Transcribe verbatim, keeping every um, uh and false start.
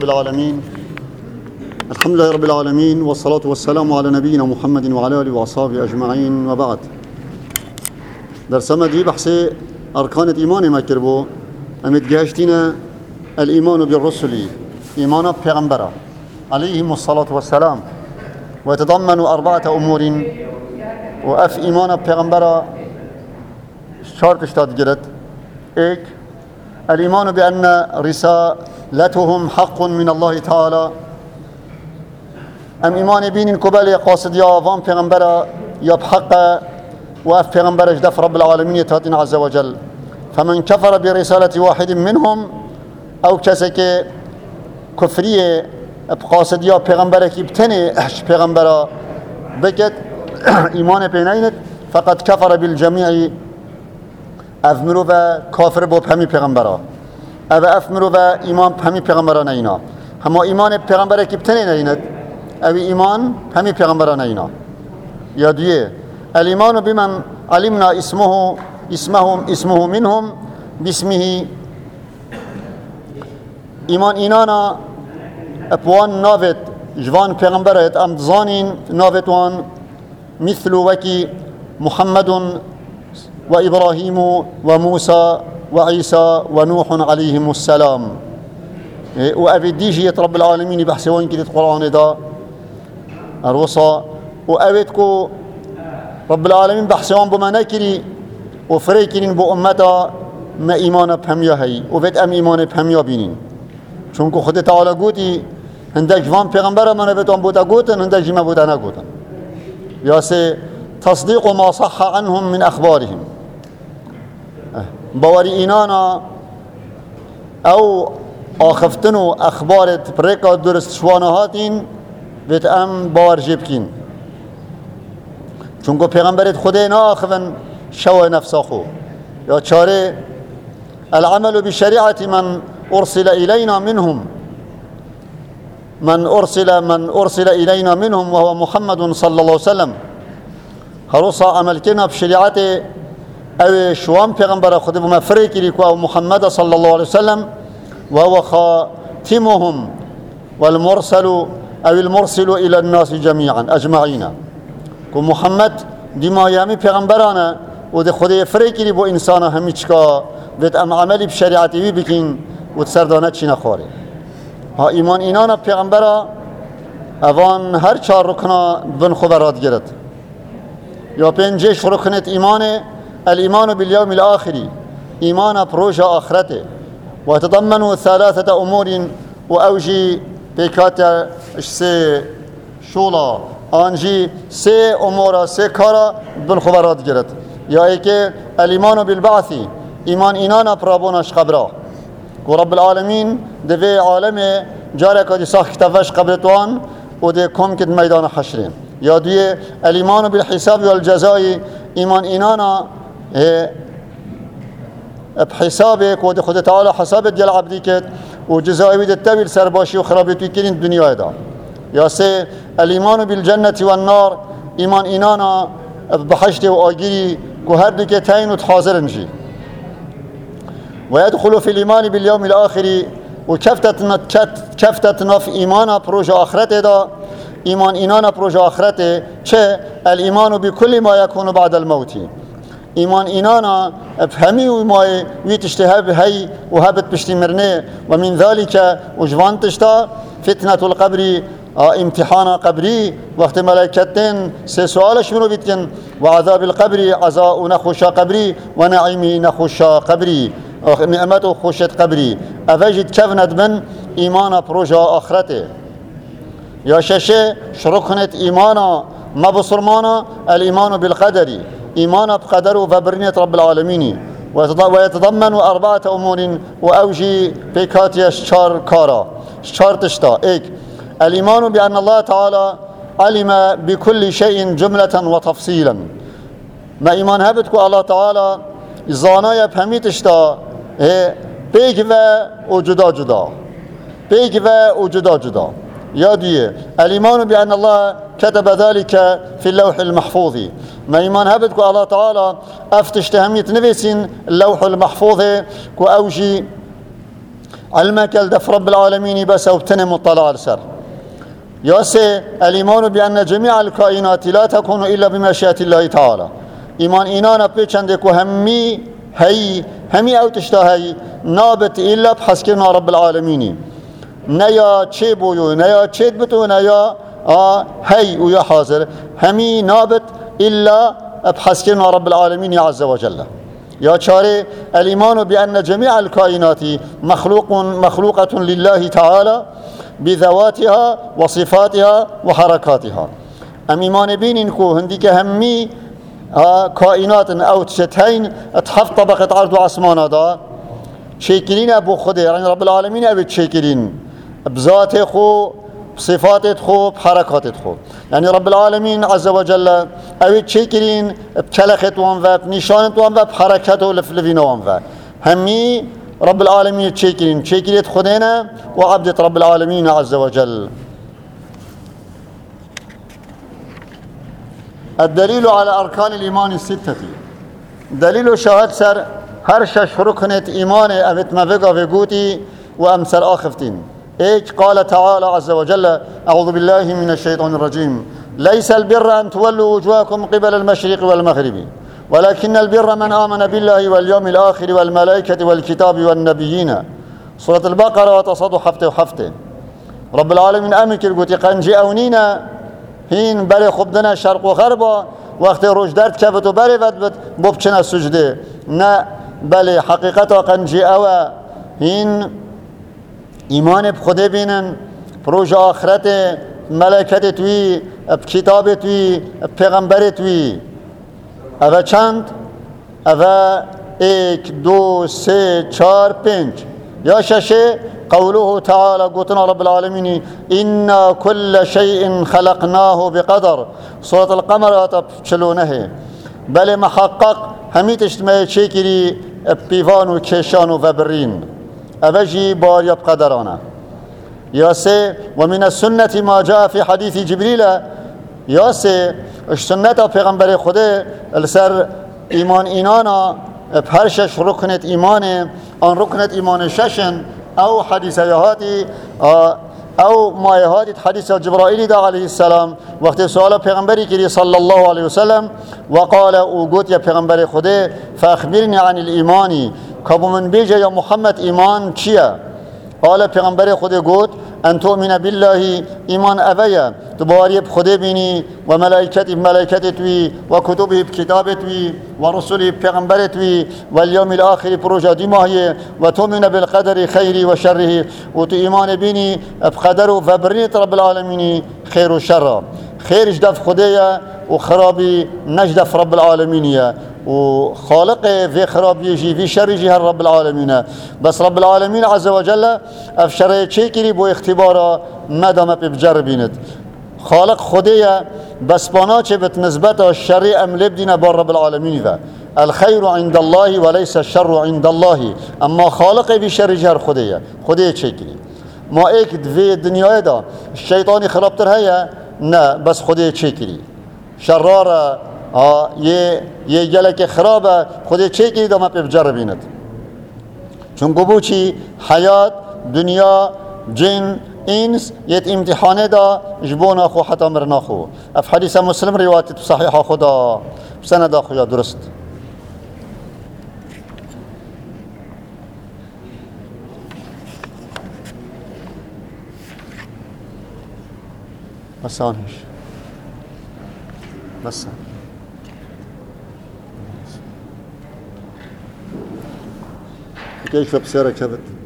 رب العالمين. الحمد لله رب العالمين، والصلاة والسلام على نبينا محمد وعلى آله وأصحابه أجمعين، وبعد. در سمدي بحث أركان الإيمان ما كربو أمد جهشتنا الإيمان بالرسل، إيمان بيغمبرا عليهم الصلاة والسلام، ويتضمن أربعة أمور. وأف إيمان بيغمبرا شرط اشتاد جرد إيك الإيمان بأن رسالتهم حق من الله تعالى. أم إيمان بين كبال قاصد يا فان بيغمبرا يبحق وأف بيغمبرا جدف رب العالمين يتهدين عز وجل. فمن كفر برسالة واحد منهم أو كسك كفرية بقاصد يا بيغمبرا كيبتني أحش بيغمبرا بكت إيمان بينينت فقد كفر بالجميع. أفمرو و كافر بو بهمي پیغمبرا او أفمرو و إيمان بهمي پیغمبرا نينا. هما إيمان پیغمبرا كيبتني نينت او إيمان بهمي پیغمبرا نينا. يادوية الإيمان بمن علمنا اسمه اسمهم اسمه منهم باسمه. إيمان إنانا أبوان نافت جوان پیغمبرت أمدزانين نافتوان مثل وكي محمد وإبراهيم وموسى وعيسى ونوح عليهم السلام. وأبي ديجية رب العالمين بحثوان كده القرآن دا الوصى. وأبيتكو رب العالمين بحثوان بما نكري وفريكرين بو أمتا ما إيمان بهميا هاي وفيت أم إيمان بهميا بينين. چونكو خد تعالى قوتي هندك فان پیغمبر من بيتون بودا قوتن هندك جيما بودا نقوتن. ياسي تصديق ما صح عنهم من أخبارهم. باوري إنانا أو آخفتنو أخبارت بريكا درست شوانهاتين بيت أم باور جيبكين. چونكو پیغمبرت خدينا آخفن شوى نفساخو. يا چاره العمل بشريعة من أرسل إلينا منهم من أرسل من أرسل إلينا منهم وهو محمد صلى الله عليه وسلم. هروسا عمل كنا بشريعته أو شوام پیغمبر خود بما فريق لكو محمد صلى الله عليه وسلم وهو خاتمهم والمرسل أو المرسل إلى الناس جميعا أجمعين. كو محمد دما يامي پیغمبرانا ودي خود فريق لبو إنسانا هميچكا بيت أم عملي بشريعته بكين وتسردانه چي نخواري. ها إيمان إنانا پیغمبرا اوان هر چار ركنا بن خبرات گرد. يا پنجش ركنت إيمانه الإيمان باليوم الآخر، إيمان بروجة آخرته، وتضمن ثلاثة أمور وأوجي بكاتا سي شولا أنجي سي أمورا سي كارا بالخبرات جرت. يا إيكي الإيمان بالبعث، إيمان إنانا برابوناش قبرا ورب العالمين دفي عالمي جارك دي ساخ كتفاش قبرتوان ودي كوم كد ميدان حشرين. يا دي الإيمان بالحساب والجزاء، إيمان إنانا بحسابك ودي خد تعالى حسابك ديال عبدك وجزاء بيد التابل سرباشي وخرابتي كين الدنيا هذا. يا سي الإيمان بالجنة والنار، إيمان إنانا بحشت وآجري كهردك تاين وتحاضرنجي. ويدخل في الإيمان باليوم الآخر وكفتتنا كفتتنا في إيمانا بروجة آخرته دا. إيمان إنانا بروجة آخرته چه الإيمان بكل ما يكون بعد الموت. إيمان إنانا بهمي وما ويتشتهب هي وهبت بشتمرنه. ومن ذلك وجوان تشتا فتنة القبر، امتحان قبري وقت ملائكتين سي سؤال شنو بيتكن. وعذاب القبر عزاء نخوش قبري ونعيم نخوش قبري نعمته خوشت قبري. أفجد كفنت من إيمان بروجة آخرته. يا شاشة شركنت إيمانا ما بصرمانا الإيمان بالقدر، إيمان بقدر وبرنية رب العالمين. ويتضمن أربعة أمور وأوجي بكاتيا شار كارا شار تشتا. إيك الإيمان بأن الله تعالى علم بكل شيء جملة وتفصيلا. ما إيمان هبتكو الله تعالى زانايا بهمي تشتا بيك و جدا جدا بيك و جدا جدا. يادية الإيمان بأن الله كتب ذلك في اللوح المحفوظ. ما إيمان هبتكو الله تعالى أفتش تهمية نفسين اللوح المحفوظ كو أوجي علمك الدف رب العالمين بس وبتنم مطلع السر. ياسي الإيمان بأن جميع الكائنات لا تكون إلا بمشيئة الله تعالى. إيمان إينانا بيشندك وهمي هي همي أو تشتهي نابت إلا بحسكنا رب العالمين. نيا چه بويو نيا چه بتو نيا آه هي ويا حاضر همي نابت إلا بحسكنا رب العالمين عز وجل. يا شاري الإيمان بأن جميع الكائنات مخلوق مخلوقة لله تعالى بذواتها وصفاتها وحركاتها. أم إيمان بين إنكو هنديك همي كائنات أو تشتهين تحف طبقة عرض وعثمان هذا شاكرين أبو خده يعني رب العالمين أبي شاكرين بذات خو بصفات خو بحركات خو يعني رب العالمين عز وجل أبي شاكرين بكلخت وانفا بنشانت وانفا بحركات ولفلفين وانفا همي رب العالمين شاكرين شاكريت خدينا وعبدة رب العالمين عز وجل. الدليل على أركان الإيمان الستة دليل شهاد سر هرشش ركنت إيمان أبت مفقا في وأمسر آخفتين. إيش قال تعالى عز وجل أعوذ بالله من الشيطان الرجيم ليس البر أن تولوا وجوهكم قبل المشرق والمغرب ولكن البر من آمن بالله واليوم الآخر والملائكة والكتاب والنبيين. سورة البقرة وتصد حفته وحفته. رب العالمين أمكر قلت قنجي أونينا هين بري خبدنا شرق وغربا وقت روش درد كفتو بري بد ببچنا سجده نا بلي حقيقتا قنجي أوا هين إيمان بخده بينن بروج آخرت ملائكت توي بكتاب توي بپیغمبر توي اوه چند؟ اوه ایک دو سه چار پنج یا ششه قوله تعالى قوتنا رب العالمين إنا كل شيء خلقناه بقدر. سورة القمر تبشلونه بل محقق هميت اجتماعي شكري بيفان وكيشان وفبرين أبجي بار يبقدرانا. ياسي ومن السنة ما جاء في حديث جبريل ياسي السنة پیغمبر خده السر إيمان إينانا بهرشش ركنت إيمان أن ركنت إيمان ششن أو حديث يهاتي أو ما يهاتي حديث جبرائيل دا عليه السلام وقت سؤال پیغمبری كري صلى الله عليه وسلم وقال وقوت يا پیغمبر خده فأخبرني عن الإيمان كابو من بيجا يا محمد إيمان چيا؟ قال پیغمبر خده قوت أن تؤمن بالله إيمان أبيا تباري بخده بيني وملائكته بملائكته توي وكتبه بكتابه توي ورسله بپیغمبر توي واليوم الآخر بروجة دماهي وتؤمن بالقدر خيري وشره وتو إيمان بيني بقدر وفبرنيت رب العالمين خير وشر خير جدف خدية وخرابي نجدف رب العالمين وخالق في خراب يجي في شر يجي رب العالمين بس رب العالمين عز وجل افشر چيكري بو اختبارا مدام بجربينت خالق خدية بس بانا چه بتنسبت الشر ام لبدين بار رب العالمين ذا الخير عند الله وليس الشر عند الله اما خالق في شر جهر خدية خدية چيكري ما ايك في الدنيا دا الشيطاني خرابتر هيا نه بس خدية چيكري شرارة آه ये ये जल के खराब है खुदे छे की दमा पे बजरबीनत चुन गोबूची हयात दुनिया जिन इंस ये इम्तिहाने दा जबोना खो हता मरना खो अफ हदीस मुस्लिम रिवायत सहीह खुदा सनद खुदा दुरुस्त आसान है बस كيف بسيرة كبت